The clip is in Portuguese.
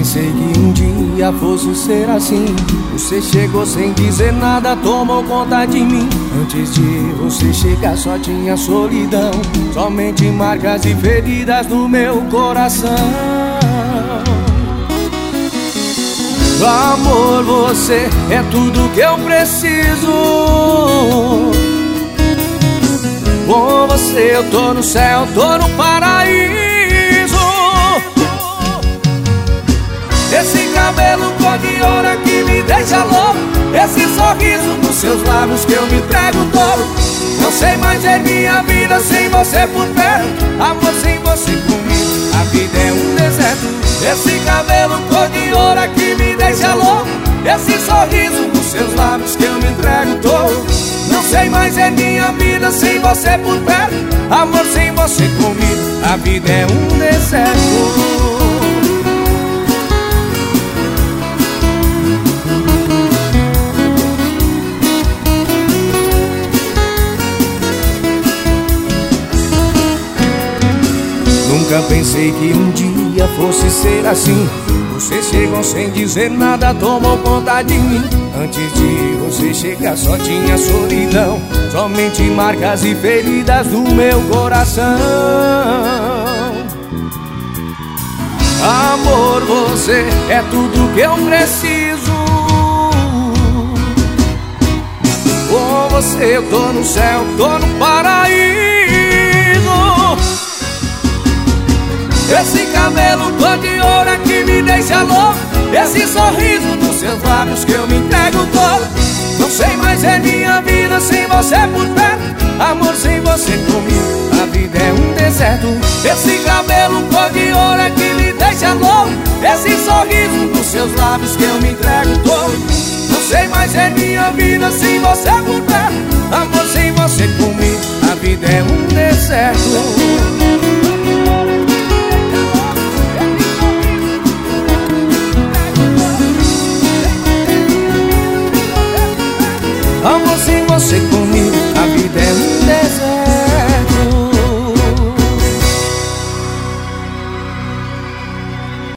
pensei que um dia fosse ser assim. Você chegou sem dizer nada, tomou conta de mim. Antes de você chegar só tinha solidão, somente marcas e feridas no meu coração. Amor, você é tudo que eu preciso. Com você eu tô no céu, tô no paraíso. Esse cabelo cor de ouro que me deixa louco, esse sorriso nos seus lábios que eu me entrego todo. Não sei mais ver minha vida sem você por perto. Amor, sem você comigo, a vida é um deserto. Esse cabelo cor de ouro que me deixa louco, esse sorriso nos seus lábios que eu me entrego todo. Não sei mais ver minha vida sem você por perto. Amor, sem você comigo, a vida é um deserto. Nunca pensei que um dia fosse ser assim. Você chegou sem dizer nada, tomou conta de mim. Antes de você chegar só tinha solidão, somente marcas e feridas no meu coração. Amor, você é tudo que eu preciso. Com você eu tô no céu, tô no paraíso. Esse cabelo cor de ouro que me deixa louco, esse sorriso nos seus lábios que eu me entrego todo. Não sei mais ver minha vida sem você por perto. Amor, sem você comigo, a vida é um deserto. Esse cabelo cor de ouro que me deixa louco, esse sorriso nos seus lábios que eu me entrego todo. Não sei mais ver minha vida sem você por perto. Amor, sem você comigo, a vida é um deserto. Amor, sem você comigo,